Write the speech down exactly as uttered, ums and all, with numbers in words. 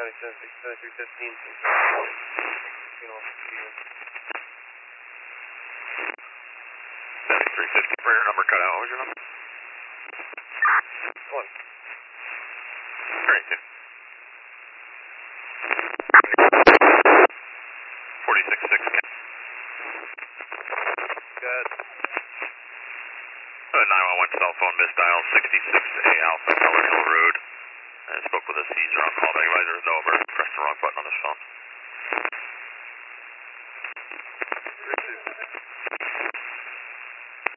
seven six seven three fifteen. seventy-three fifty, your number cut out. What was your number? One. Great. forty-six six. Good. Uh, nine one one cell phone, misdial sixty-six A Alpha, Teller Hill Road. I spoke with a Caesar on call. Advisor is over. Pressed the wrong button on his phone.